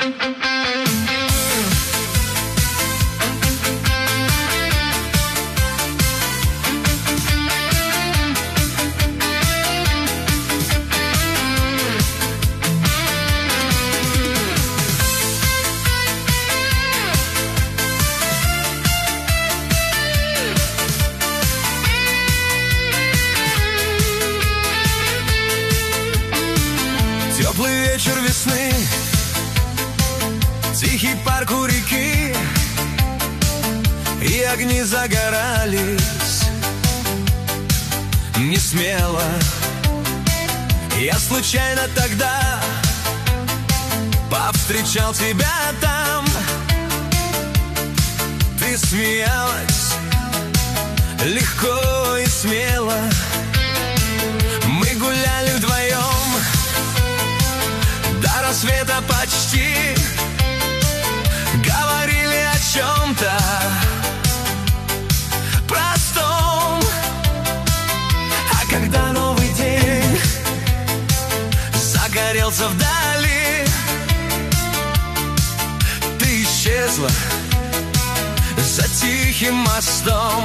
Вечер весны, тихий парк у реки, и огни загорались не смело. Я случайно тогда повстречал тебя там. Ты смеялась легко и смело. Мы гуляли вдвоем до рассвета почти, говорили о чем-то простом. А когда новый день загорелся вдали, ты исчезла за тихим мостом.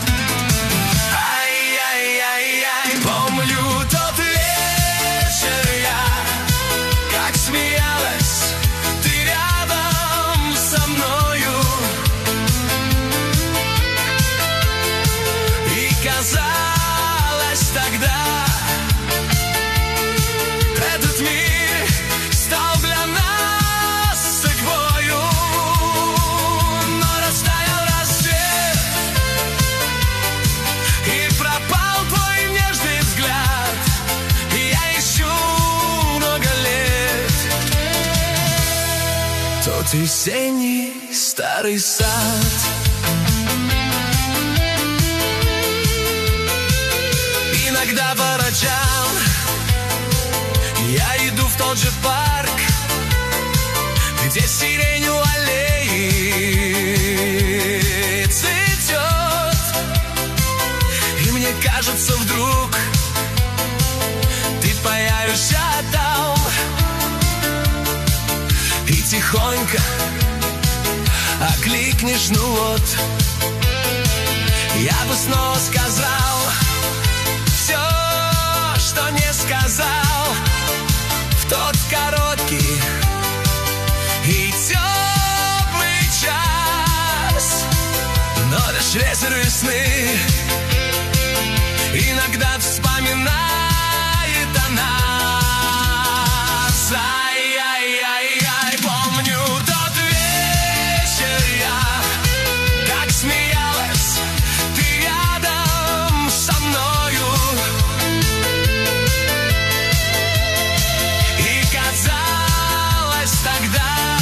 Ай-яй-яй-яй, помню тот вечер я, как смеялась ты рядом со мною, и казалось тогда, этот мир стал для нас судьбою. Но растаял рассвет, и пропал твой нежный взгляд, и я ищу много лет тот весенний старый сад. Иногда по ночам я иду в тот же парк, где сирень у аллеи цветет, и мне кажется, вдруг ты появишься там и тихонько окликнешь, ну вот. Я бы снова сказал все, что не сказал в тот короткий и теплый час. Но лишь ветер весны иногда вспоминает о нас. Ай-яй-яй-яй, помню тот вечер я, как смеялась ты рядом со мною, и казалось тогда,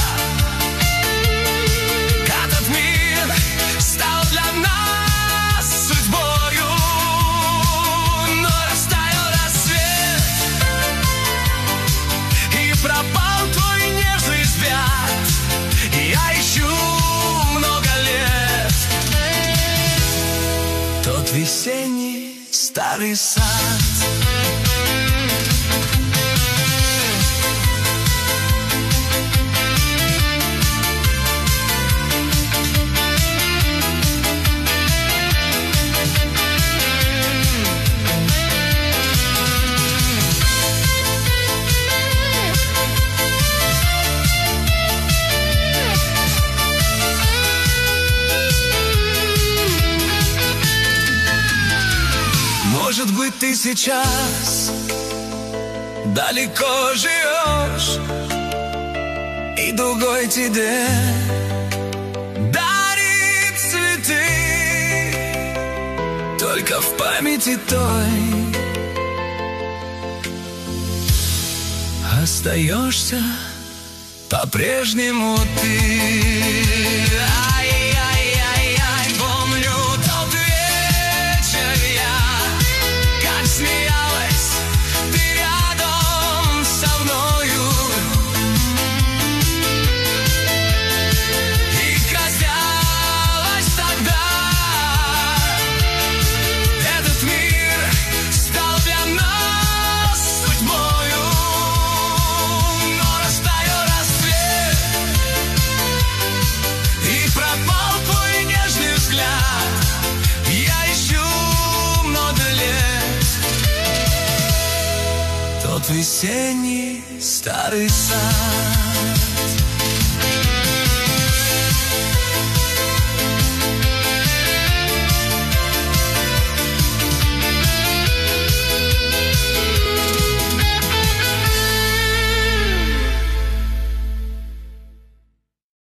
этот мир стал для нас судьбою. Но растаял рассвет, и пропал твой нежный взгляд, и я ищу много лет тот весенний старый сад. Может быть, ты сейчас далеко живешь, и другой тебе дарит цветы, только в памяти той остаешься по-прежнему ты. Ай-яй-яй-яй, помню тот вечер я, как смеялась ты рядом со мною, и казалось тогда, этот мир стал для нас судьбою. Но растаял рассвет, весенний старый сад.